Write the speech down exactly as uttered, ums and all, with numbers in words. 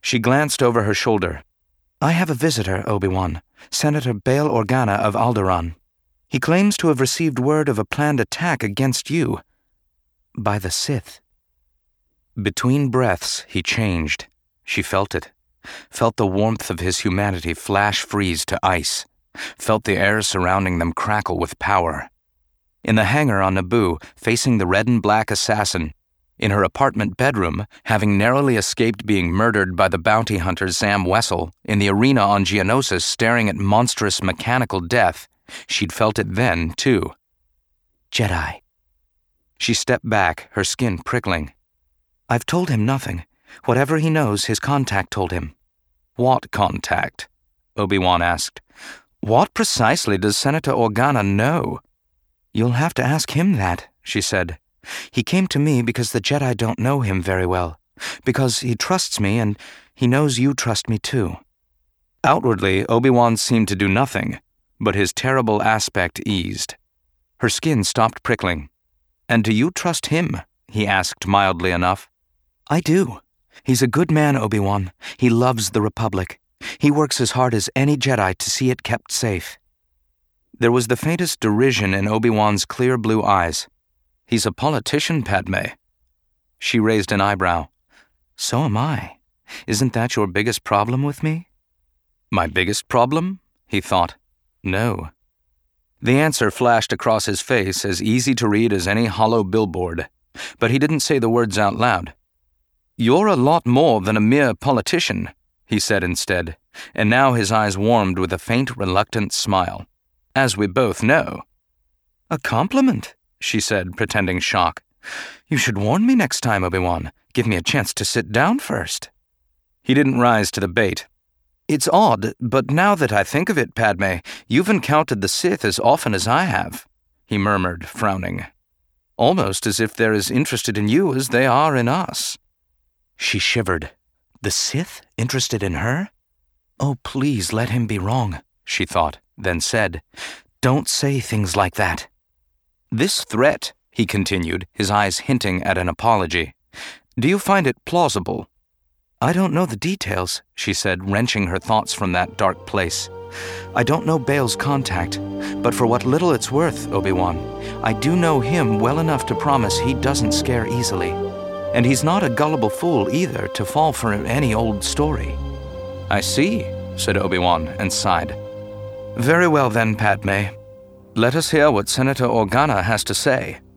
She glanced over her shoulder. "I have a visitor, Obi-Wan, Senator Bail Organa of Alderaan. He claims to have received word of a planned attack against you by the Sith." Between breaths, he changed. She felt it. Felt the warmth of his humanity flash freeze to ice. Felt the air surrounding them crackle with power. In the hangar on Naboo, facing the red and black assassin, in her apartment bedroom, having narrowly escaped being murdered by the bounty hunter Zam Wesell, in the arena on Geonosis staring at monstrous mechanical death, she'd felt it then, too. Jedi. She stepped back, her skin prickling. "I've told him nothing. Whatever he knows, his contact told him." "What contact?" Obi-Wan asked. "What precisely does Senator Organa know?" "You'll have to ask him that," she said. "He came to me because the Jedi don't know him very well, because he trusts me and he knows you trust me too." Outwardly, Obi-Wan seemed to do nothing, but his terrible aspect eased. Her skin stopped prickling. "And do you trust him?" he asked mildly enough. "I do. He's a good man, Obi-Wan. He loves the Republic. He works as hard as any Jedi to see it kept safe." There was the faintest derision in Obi-Wan's clear blue eyes. "He's a politician, Padme." She raised an eyebrow. "So am I. Isn't that your biggest problem with me?" "My biggest problem?" he thought. "No." The answer flashed across his face, as easy to read as any hollow billboard, but he didn't say the words out loud. "You're a lot more than a mere politician," he said instead, and now his eyes warmed with a faint, reluctant smile. "As we both know." "A compliment," she said, pretending shock. "You should warn me next time, Obi-Wan. Give me a chance to sit down first." He didn't rise to the bait. "It's odd, but now that I think of it, Padme, you've encountered the Sith as often as I have," he murmured, frowning. "Almost as if they're as interested in you as they are in us." She shivered. The Sith interested in her? "Oh, please let him be wrong," she thought, then said, "Don't say things like that." "This threat," he continued, his eyes hinting at an apology, "do you find it plausible?" "I don't know the details," she said, wrenching her thoughts from that dark place. "I don't know Bail's contact, but for what little it's worth, Obi-Wan, I do know him well enough to promise he doesn't scare easily. And he's not a gullible fool either to fall for any old story." "I see," said Obi-Wan and sighed. "Very well then, Padme. Let us hear what Senator Organa has to say."